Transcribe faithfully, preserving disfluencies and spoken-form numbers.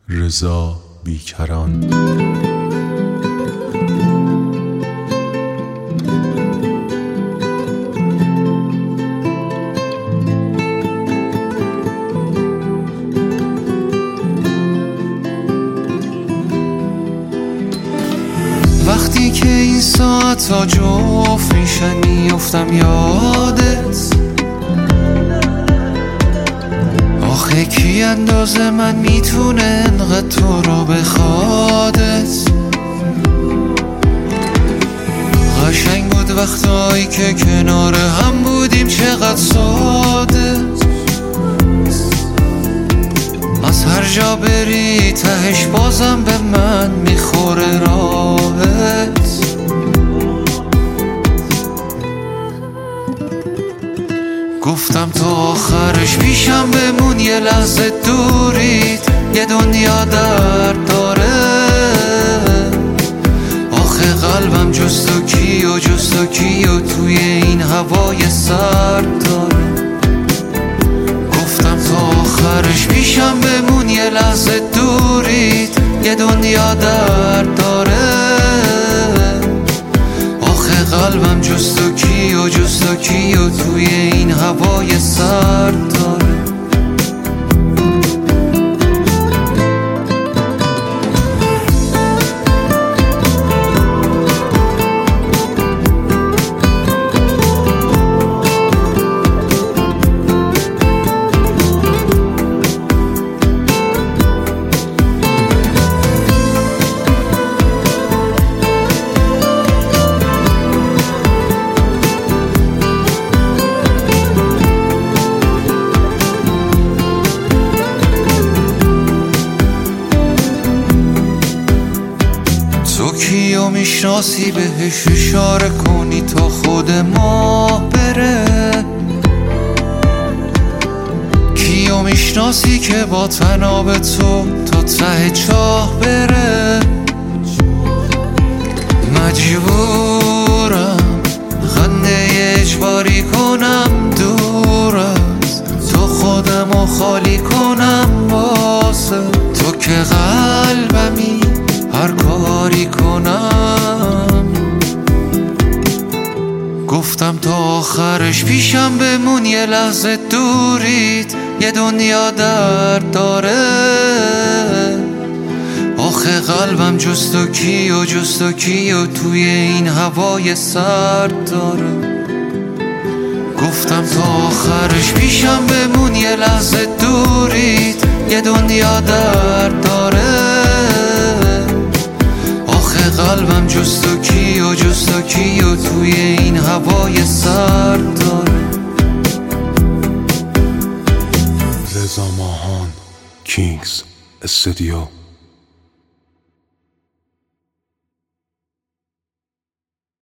رضا بیکران. وقتی که این ساعت ها جفت میشن میفتم یادت، آخه کی اندازه من میتونه انقدر تو رو بخوادت. قشنگ بود وقتایی که کنار هم بودیم، چقدر ساده، از هر جا بری تهش بازم به من میخوره راهت. گفتم تا آخرش پیشم بمون، یه لحظه دورید یه دنیا درد داره. آخه قلبم جست و کی و جست و کی و توی این هوای سرد داره. گفتم تا آخرش پیشم بمون، یه لحظه دورید یه دنیا درد داره. آخه قلبم جست و کی و جست و کی و توی این هوای سرد داره. تو کیو میشناسی بهش اشاره کنی تا خود ما بره؟ کیو میشناسی که با تناب تو تا ته چاه بره؟ مجبورم خنده اجباری کنم دور از تو، خودمو خالی کنم واسه تو که قلبمی هر کاری کنم. گفتم تا آخرش پیشم بمون، یه لحظه دورید یه دنیا درد داره. آخه قلبم جست و کی و جست و کی و توی این هوای سرد داره. گفتم تا آخرش پیشم بمون، یه لحظه دورید یه دنیا درد داره. قلبم جست و کی و جست و کی و توی این هوای سرد داره. رضا ماهان، کینگز استودیو.